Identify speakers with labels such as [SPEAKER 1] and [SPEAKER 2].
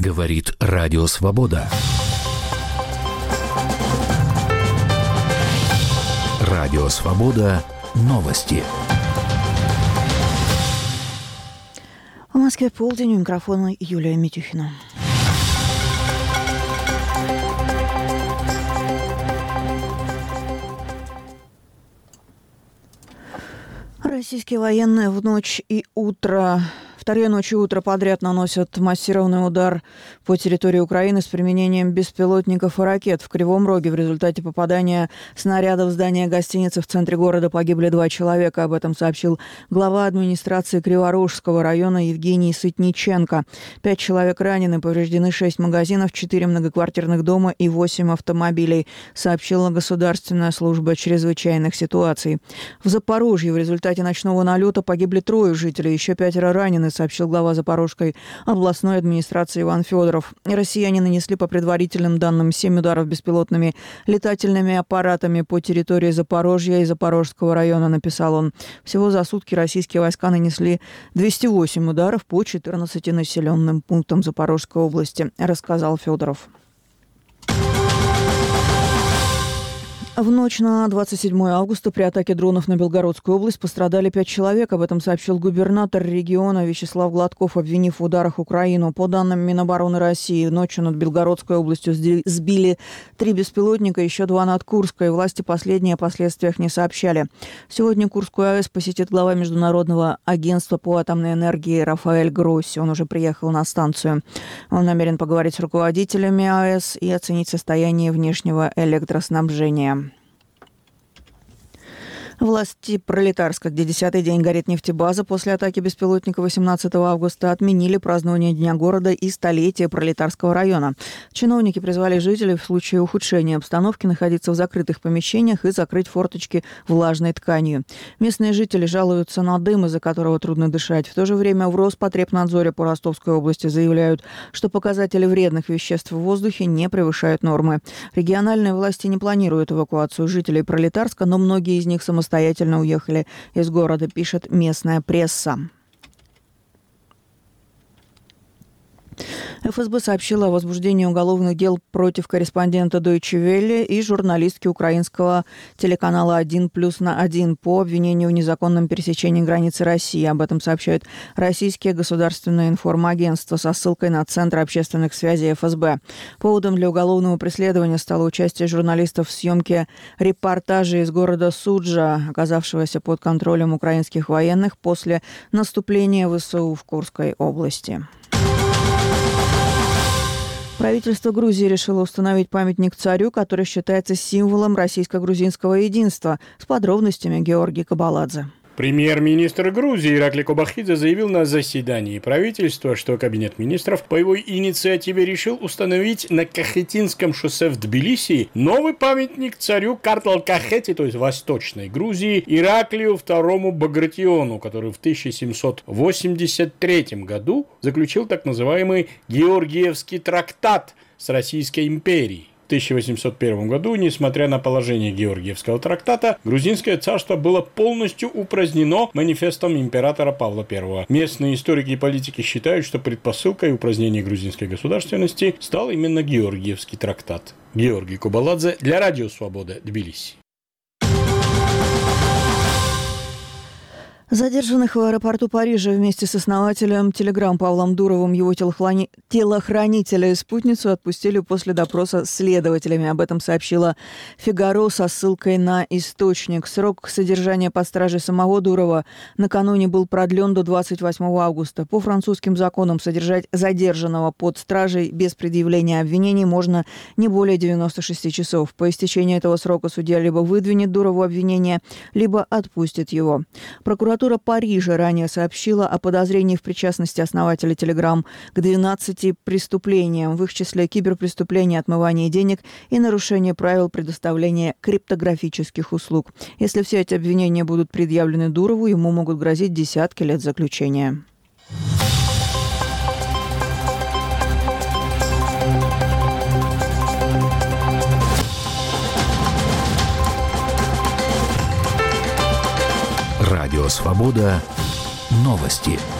[SPEAKER 1] Говорит Радио Свобода. Радио Свобода. Новости.
[SPEAKER 2] В Москве полдень, у микрофона Юлия Митюхина. Российские военные вторые ночи и утро подряд наносят массированный удар по территории Украины с применением беспилотников и ракет. В Кривом Роге в результате попадания снаряда в здание гостиницы в центре города погибли 2 человека. Об этом сообщил глава администрации Криворожского района Евгений Сытниченко. 5 человек ранены, повреждены 6 магазинов, 4 многоквартирных дома и 8 автомобилей, сообщила Государственная служба чрезвычайных ситуаций. В Запорожье в результате ночного налета погибли 3 жителей, еще 5 ранены, сообщил глава Запорожской областной администрации Иван Федоров. Россияне нанесли по предварительным данным 7 ударов беспилотными летательными аппаратами по территории Запорожья и Запорожского района, написал он. Всего за сутки российские войска нанесли 208 ударов по 14 населенным пунктам Запорожской области, рассказал Федоров. В ночь на 27 августа при атаке дронов на Белгородскую область пострадали 5 человек. Об этом сообщил губернатор региона Вячеслав Гладков, обвинив в ударах Украину. По данным Минобороны России, ночью над Белгородской областью сбили 3 беспилотника, еще 2 над Курской. Власти последние о последствиях не сообщали. Сегодня Курскую АЭС посетит глава Международного агентства по атомной энергии Рафаэль Гросси. Он уже приехал на станцию. Он намерен поговорить с руководителями АЭС и оценить состояние внешнего электроснабжения. Власти Пролетарска, где 10-й день горит нефтебаза, после атаки беспилотника 18 августа отменили празднование Дня города и столетия Пролетарского района. Чиновники призвали жителей в случае ухудшения обстановки находиться в закрытых помещениях и закрыть форточки влажной тканью. Местные жители жалуются на дым, из-за которого трудно дышать. В то же время в Роспотребнадзоре по Ростовской области заявляют, что показатели вредных веществ в воздухе не превышают нормы. Региональные власти не планируют эвакуацию жителей Пролетарска, но многие из них самостоятельно уехали из города, пишет местная пресса. ФСБ сообщила о возбуждении уголовных дел против корреспондента Deutsche Welle и журналистки украинского телеканала «1+1» по обвинению в незаконном пересечении границы России. Об этом сообщают российские государственные информагентства со ссылкой на Центр общественных связей ФСБ. Поводом для уголовного преследования стало участие журналистов в съемке репортажа из города Суджа, оказавшегося под контролем украинских военных после наступления ВСУ в Курской области. Правительство Грузии решило установить памятник царю, который считается символом российско-грузинского единства. С подробностями Георгий Кабаладзе.
[SPEAKER 3] Премьер-министр Грузии Иракли Кобахидзе заявил на заседании правительства, что Кабинет министров по его инициативе решил установить на Кахетинском шоссе в Тбилиси новый памятник царю Картал-Кахети, то есть Восточной Грузии, Ираклию II Багратиону, который в 1783 году заключил так называемый Георгиевский трактат с Российской империей. В 1801 году, несмотря на положение Георгиевского трактата, грузинское царство было полностью упразднено манифестом императора Павла I. Местные историки и политики считают, что предпосылкой упразднения грузинской государственности стал именно Георгиевский трактат. Георгий Кабаладзе для Радио Свобода, Тбилиси.
[SPEAKER 2] Задержанных в аэропорту Парижа вместе с основателем Telegram Павлом Дуровым его телохранителя и спутницу отпустили после допроса следователями. Об этом сообщила «Фигаро» со ссылкой на источник. Срок содержания под стражей самого Дурова накануне был продлен до 28 августа. По французским законам содержать задержанного под стражей без предъявления обвинений можно не более 96 часов. По истечении этого срока судья либо выдвинет Дурову обвинение, либо отпустит его. Прокуратура Парижа ранее сообщила о подозрении в причастности основателя Telegram к 12 преступлениям, в их числе киберпреступления, отмывание денег и нарушение правил предоставления криптографических услуг. Если все эти обвинения будут предъявлены Дурову, ему могут грозить десятки лет заключения.
[SPEAKER 1] Радио Свобода. Новости.